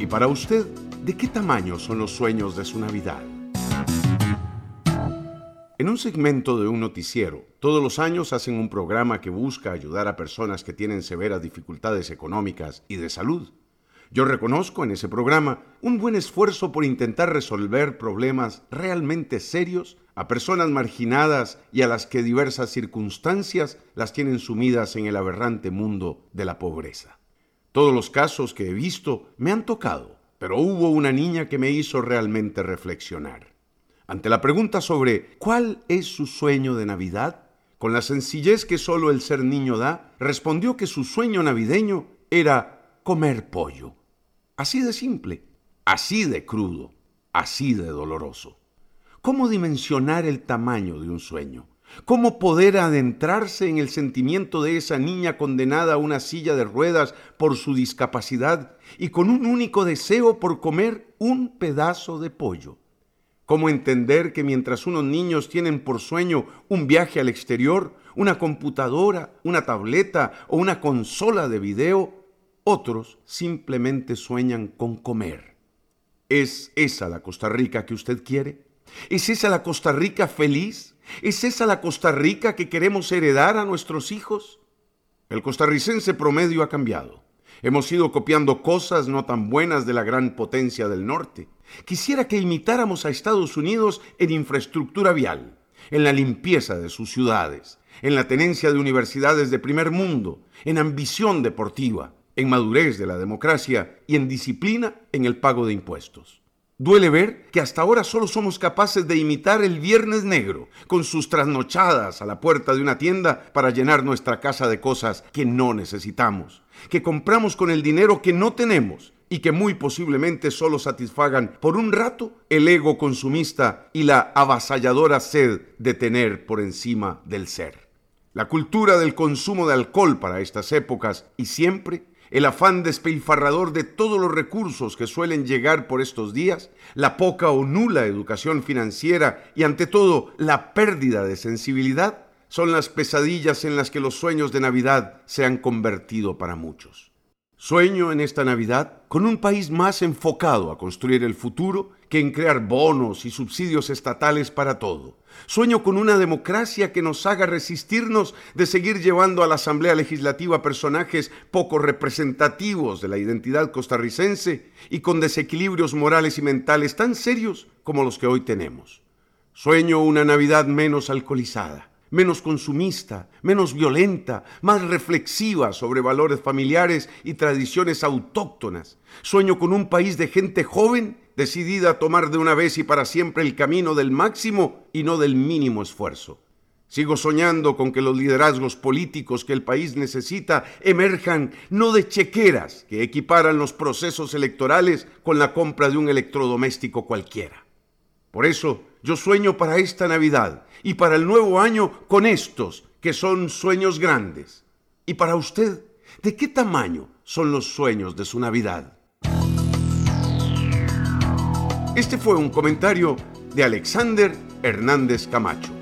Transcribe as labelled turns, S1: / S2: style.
S1: Y para usted, ¿de qué tamaño son los sueños de su Navidad? En un segmento de un noticiero, todos los años hacen un programa que busca ayudar a personas que tienen severas dificultades económicas y de salud. Yo reconozco en ese programa un buen esfuerzo por intentar resolver problemas realmente serios a personas marginadas y a las que diversas circunstancias las tienen sumidas en el aberrante mundo de la pobreza. Todos los casos que he visto me han tocado, pero hubo una niña que me hizo realmente reflexionar. Ante la pregunta sobre ¿cuál es su sueño de Navidad?, con la sencillez que solo el ser niño da, respondió que su sueño navideño era comer pollo. Así de simple, así de crudo, así de doloroso. ¿Cómo dimensionar el tamaño de un sueño? ¿Cómo poder adentrarse en el sentimiento de esa niña condenada a una silla de ruedas por su discapacidad y con un único deseo por comer un pedazo de pollo? ¿Cómo entender que mientras unos niños tienen por sueño un viaje al exterior, una computadora, una tableta o una consola de video, otros simplemente sueñan con comer? ¿Es esa la Costa Rica que usted quiere? ¿Es esa la Costa Rica feliz? ¿Es esa la Costa Rica que queremos heredar a nuestros hijos? El costarricense promedio ha cambiado. Hemos ido copiando cosas no tan buenas de la gran potencia del norte. Quisiera que imitáramos a Estados Unidos en infraestructura vial, en la limpieza de sus ciudades, en la tenencia de universidades de primer mundo, en ambición deportiva, en madurez de la democracia y en disciplina en el pago de impuestos. Duele ver que hasta ahora solo somos capaces de imitar el Viernes Negro, con sus trasnochadas a la puerta de una tienda para llenar nuestra casa de cosas que no necesitamos, que compramos con el dinero que no tenemos y que muy posiblemente solo satisfagan por un rato el ego consumista y la avasalladora sed de tener por encima del ser. La cultura del consumo de alcohol para estas épocas y siempre, el afán despilfarrador de todos los recursos que suelen llegar por estos días, la poca o nula educación financiera y ante todo la pérdida de sensibilidad son las pesadillas en las que los sueños de Navidad se han convertido para muchos. Sueño en esta Navidad con un país más enfocado a construir el futuro que en crear bonos y subsidios estatales para todo. Sueño con una democracia que nos haga resistirnos de seguir llevando a la Asamblea Legislativa personajes poco representativos de la identidad costarricense y con desequilibrios morales y mentales tan serios como los que hoy tenemos. Sueño una Navidad menos alcoholizada, menos consumista, menos violenta, más reflexiva sobre valores familiares y tradiciones autóctonas. Sueño con un país de gente joven decidida a tomar de una vez y para siempre el camino del máximo y no del mínimo esfuerzo. Sigo soñando con que los liderazgos políticos que el país necesita emerjan no de chequeras que equiparan los procesos electorales con la compra de un electrodoméstico cualquiera. Por eso, yo sueño para esta Navidad y para el nuevo año con estos, que son sueños grandes. Y para usted, ¿de qué tamaño son los sueños de su Navidad? Este fue un comentario de Alexander Hernández Camacho.